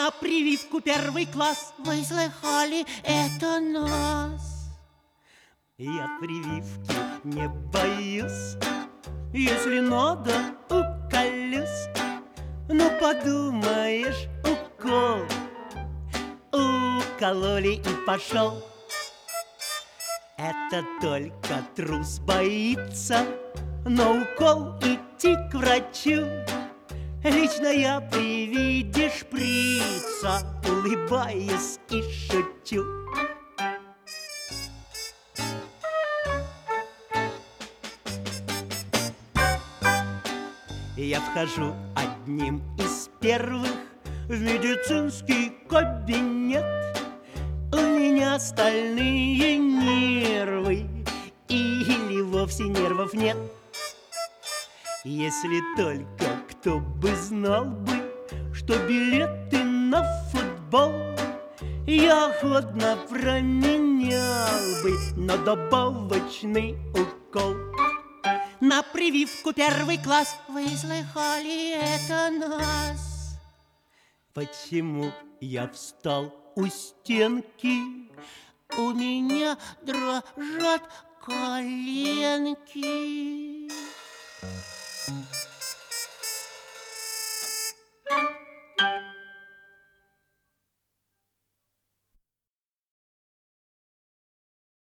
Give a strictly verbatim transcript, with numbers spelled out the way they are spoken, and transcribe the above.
на прививку первый класс. Вы слыхали, это нас. Я прививки не боюсь, если надо, уколюсь. Ну, подумаешь, укол. Укололи и пошел. Это только трус боится на укол идти к врачу. Лично я при виде шприца улыбаюсь и шучу. Я вхожу одним из первых в медицинский кабинет. У меня стальные нервы или вовсе нервов нет. Если только кто бы знал бы, что билеты на футбол я охотно променял бы на добавочный укол. На прививку первый класс. Вы слыхали, это нас. Почему я встал у стенки? У меня дрожат коленки.